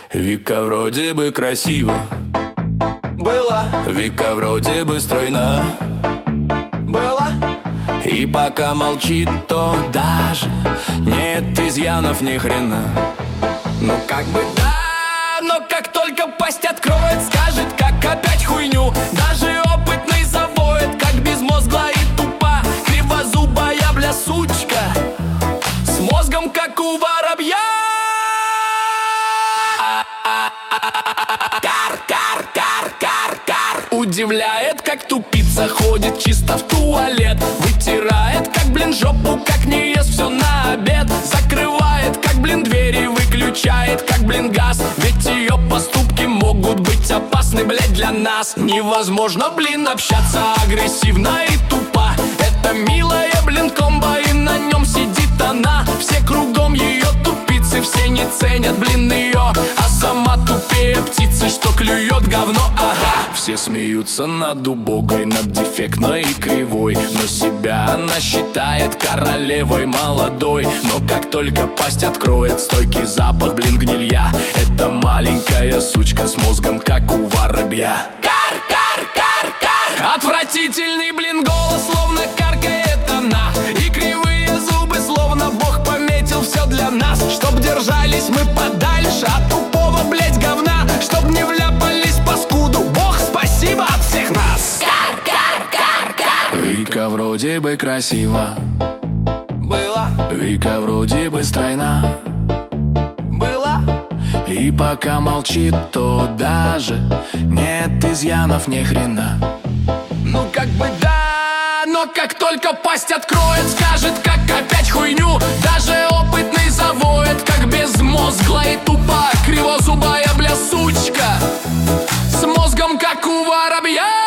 Вика вроде бы красиво Была, Вика вроде бы стройна была, и пока молчит, то даже нет изъянов ни хрена. ну как бы да, но как только пасть откроет, скажет, как опять хуйню. Даже опытный завоет, как безмозглая и тупа, кривозубая, бля, сучка, с мозгом, как у воробья. Удивляет, как тупица ходит чисто в туалет, вытирает, как, блин, жопу, как не ест все на обед, закрывает, как, блин, двери, выключает, как, блин, газ. Ведь ее поступки могут быть опасны, блядь, для нас. Невозможно, блин, общаться агрессивно и тупо. Это милая, блин, комбо, и на нем сидит она. Все кругом ее тупицы, все не ценят, блин, ее, а сама тупее птицы, что клюет говно, ага. Все смеются над убогой, над дефектной и кривой, но себя она считает королевой молодой. Но как только пасть откроет, стойкий запах, блин, гнилья. Это маленькая сучка с мозгом, как у воробья. Кар-кар-кар-кар. Отвратительный, блин, голос, словно каркает она, и кривые зубы, словно Бог пометил все для нас. Чтоб держались мы подальше от тупого, блядь, говна, чтоб не вляпались паскуду. Бог, спасибо от всех нас. Кар-кар-кар-кар. Вика вроде бы красива, Была, Вика вроде бы стройна, была, и пока молчит, то даже нет изъянов ни хрена. ну как бы да, но как только пасть откроет, скажет, как опять хуйню. Даже опытный завоет, как безмозглая и тупа, кривозубая, бля, сучка, с мозгом, как у воробья.